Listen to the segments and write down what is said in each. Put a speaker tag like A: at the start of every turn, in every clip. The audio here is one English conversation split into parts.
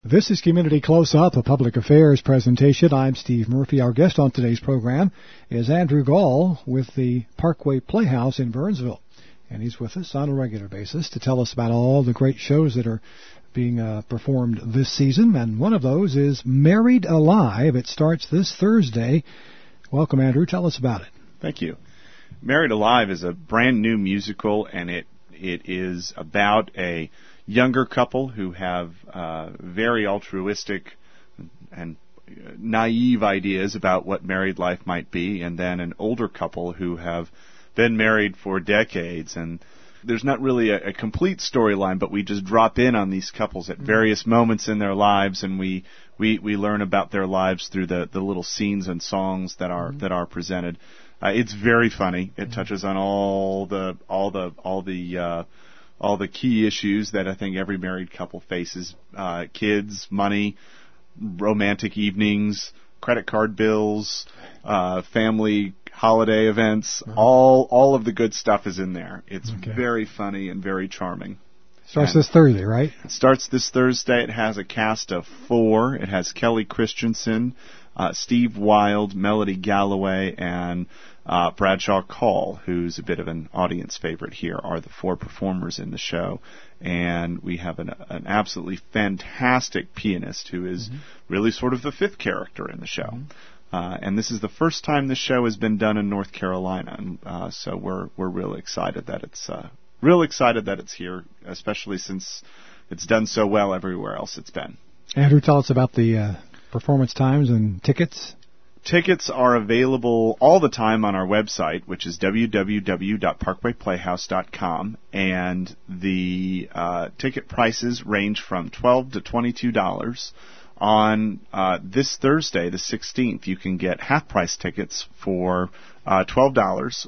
A: This is Community Close-Up, a public affairs presentation. I'm Steve Murphy. Our guest on today's program is Andrew Gall with the Parkway Playhouse in Burnsville. And he's with us on a regular basis to tell us about all the great shows that are being performed this season. And one of those is Married Alive. It starts this Thursday. Welcome, Andrew. Tell us about it.
B: Thank you. Married Alive is a brand new musical, and it is about a younger couple who have very altruistic and naive ideas about what married life might be, and then an older couple who have been married for decades. And there's not really a complete storyline, but we just drop in on these couples at various moments in their lives, and we learn about their lives through the little scenes and songs that are presented. It's very funny. It touches on all the key issues that I think every married couple faces: kids, money, romantic evenings, credit card bills, family holiday events. All of the good stuff is in there. It's very funny and very charming.
A: Starts this Thursday, right?
B: It starts this Thursday. It has a cast of 4. It has Kelly Christensen, Steve Wilde, Melody Galloway, and Bradshaw Call, who's a bit of an audience favorite here, are the 4 performers in the show. And we have an absolutely fantastic pianist who is really sort of the 5th character in the show. And this is the first time the show has been done in North Carolina, and so we're really excited that it's here, especially since it's done so well everywhere else it's been.
A: Andrew, tell us about the performance times and tickets.
B: Tickets are available all the time on our website, which is www.parkwayplayhouse.com, and the ticket prices range from $12 to $22. On this Thursday, the 16th, you can get half-price tickets for $12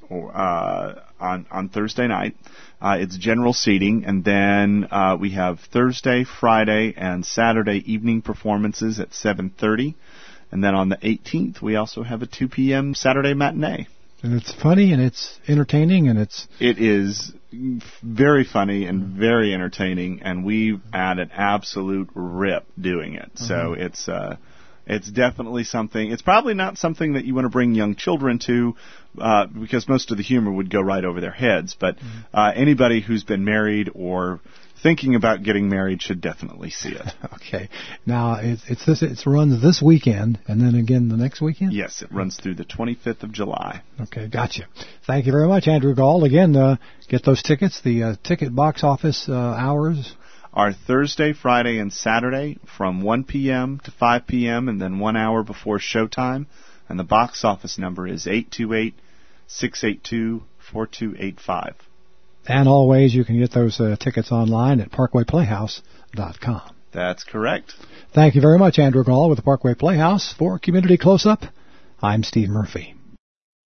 B: on Thursday night. It's general seating, and then we have Thursday, Friday, and Saturday evening performances at 7:30. And then on the 18th, we also have a 2 p.m. Saturday matinee.
A: And it's funny, and it's entertaining, and
B: It is very funny and very entertaining, and we've had an absolute rip doing it. So it's definitely something. It's probably not something that you want to bring young children to, because most of the humor would go right over their heads. But anybody who's been married or thinking about getting married should definitely see it.
A: Okay. Now, it runs this weekend, and then again the next weekend?
B: Yes, it runs through the 25th of July.
A: Okay, gotcha. Thank you very much, Andrew Gall. Again, get those tickets. The ticket box office hours
B: are Thursday, Friday, and Saturday from 1 p.m. to 5 p.m. and then 1 hour before showtime. And the box office number is 828-682-4285.
A: And always, you can get those tickets online at parkwayplayhouse.com.
B: That's correct.
A: Thank you very much, Andrew Gall with the Parkway Playhouse. For Community Close-Up, I'm Steve Murphy.